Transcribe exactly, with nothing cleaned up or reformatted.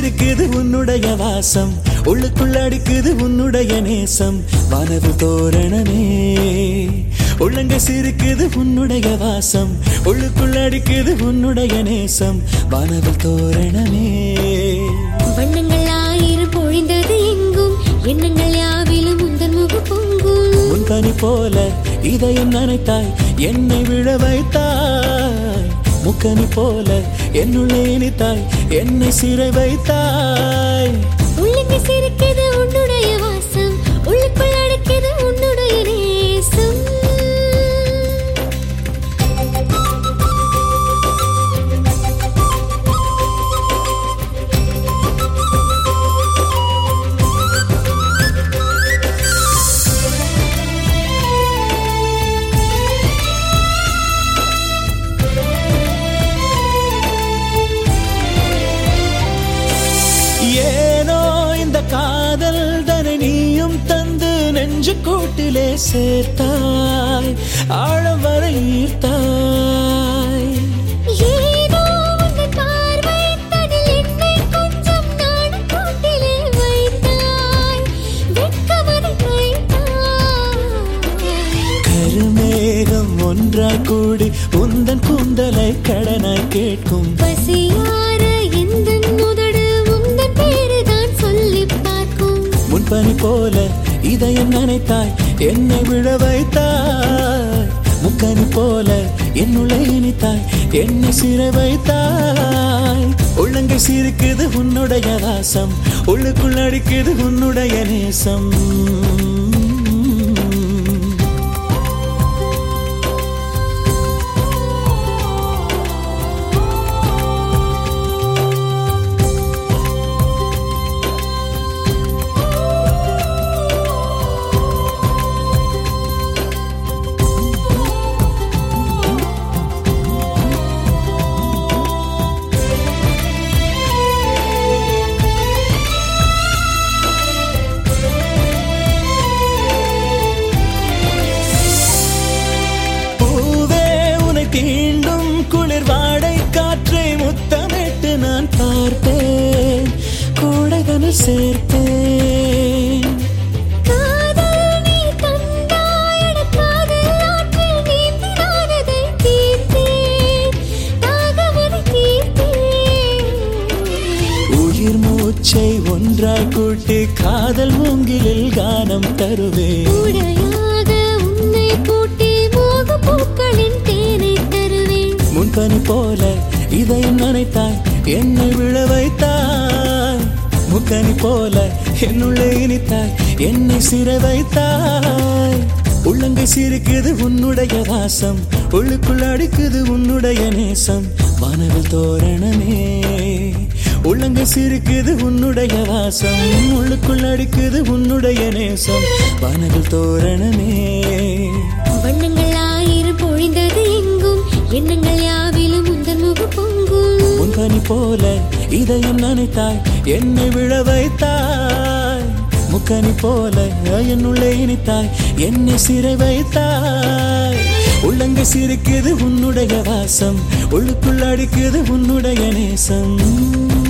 சிரிக்குது உன்னுடைய வாசம், உள்ளுக்குள்ள அடிக்குது உன்னுடைய நேசம். வானவு தோரணமே உள்ளங்க சிரிக்குது உன்னுடைய வாசம், உள்ளுக்குள்ள அடிக்குது உன்னுடைய நேசம். வானவு தோரணமே வண்ணங்கள் ஆயிரம் பொழிந்தது எங்கும், எண்ணங்கள் யாவிலும் உந்தன் முக பொங்கும். முன்பனி போல இதயம் நனைத்தாய், என்னை விழ வைத்தாய். முக்கனி போல என்னுள்ளே இனித்தாய், என்னை சிறை வைத்தாய். உள்ளங்க சிரிக்குது உன்னுடைய வாசம், உள்ளுக்குள் அடக்கிது உன்னுடைய நேசம். ஏனோ இந்த காதல் தனை நீயும் தந்து நெஞ்சு கூட்டிலே சேர்த்தாய், ஆழம் வரை ஈர்த்தாய். ஏதோ உந்தன் பார்வை தனில் என்னை கொஞ்சம் நாணம் கூட்டிலே வைத்தாய், வெட்கமதை வைத்தாய். கருமேகம் ஒன்றாய் கூடி உந்தன் கூந்தலை கடனாய் கேட்கும். பசியார எந்தன் உதடு உந்தன் பேருதான் சொல்லிப் பார்க்கும். முன்பனி போல இதயம் நனைத்தாய், என்னை விழ வைத்தாய். முக்கனி போல என்னுள்ளே இனித்தாய், என்னை சிறை வைத்தாய். உள்ளங்கை சிரிக்குது உன்னுடைய வாசம், உள்ளுக்குள் அடிக்குது உன்னுடைய நேசம். தீண்டும் குளிர் வாடை காற்றை முத்தமிட்டு நான் பார்த்தேன், கோடைதனில் சேர்த்தேன். காதல் நீ தந்தாயட காதல் ஆற்றில் நீந்தி நான் அதை தீர்த்தேன், தாகமதை தீர்த்தேன். உயிர் மூச்சை ஒன்றாய் கூட்டி காதல் மூங்கிலில் கானம் தருவேன். உடையாக உன்னை கூட்டி மோக பூக்களின் தேனை தருவேன். முன்பனி போல இதயம் நனைத்தாய், என்னை விழ வைத்தாய். முக்கனி போல என்னுள்ளே இனித்தாய், என்னை சிறை வைத்தாய். உள்ளங்கை சிரிக்குது உன்னுடைய வாசம், உள்ளுக்குள் அடிக்குது உன்னுடைய நேசம். வானவில் தோரணமே உள்ளங்கை சிரிக்குது உன்னுடைய வாசம், உள்ளுக்குள் அடிக்குது உன்னுடைய நேசம். வானவில் தோரணமே வண்ணங்கள் ஆயிரம் பொழிந்தது எங்கும், எண்ணங்கள் யாவிலும் உந்தன் முக பொங்கும். முன்பனி போல இதயம் நனைத்தாய், என்னை விழ வைத்தாய். முக்கனி போல என்னுள்ளே இனித்தாய், என்னை சிறை வைத்தாய். உள்ளங்கை சிரிக்குது உன்னுடைய வாசம், உள்ளுக்குள் அடிக்குது உன்னுடைய நேசம்.